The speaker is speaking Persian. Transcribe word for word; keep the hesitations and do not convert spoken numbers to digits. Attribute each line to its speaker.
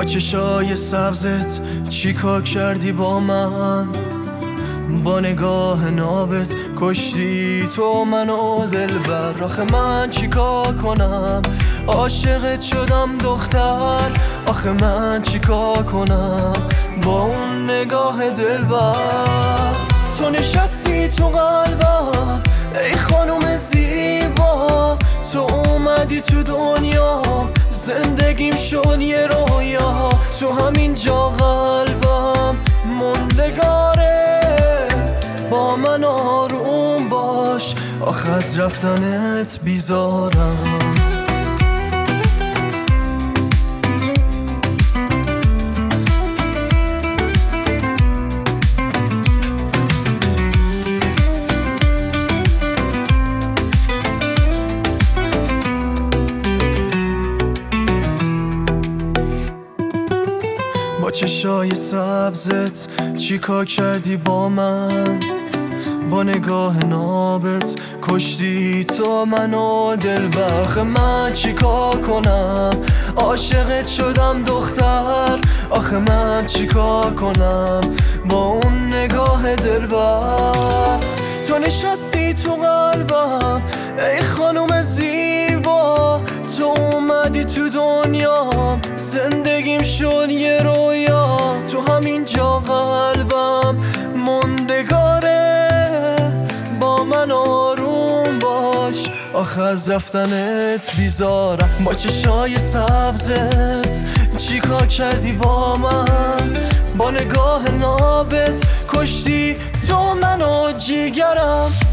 Speaker 1: چشای سبزت چیکار کردی با من؟ با نگاه نابت کشتی تو منو دلبر. آخه من چیکار کنم؟ عاشقت شدم دختر. آخه من چیکار کنم با اون نگاه دلبر؟ تو نشستی تو قلبم ای خانوم زیبا، تو اومدی تو دنیا زندگیم شد یه رویا. تو همین جا قلبم موندگاره، با من آروم باش آخه از رفتنت بیزارم. با چشای سبزت چیکار کردی با من؟ با نگاه نابت کشتی تو منو دلبر. آخه من چیکار کنم؟ عاشقت شدم دختر. آخه من چیکار کنم با اون نگاه دلبر؟ تو نشستی تو قلبم ای خانوم زیبا، تو اومدی تو دنیام زندگیم شد یه رویا. تو همین جا قلبم موندگاره، با من آروم باش آخه از رفتنت بیزارم. با چشای سبزت چیکار کردی با من؟ با نگاه نابت کشتی تو منو جیگرم.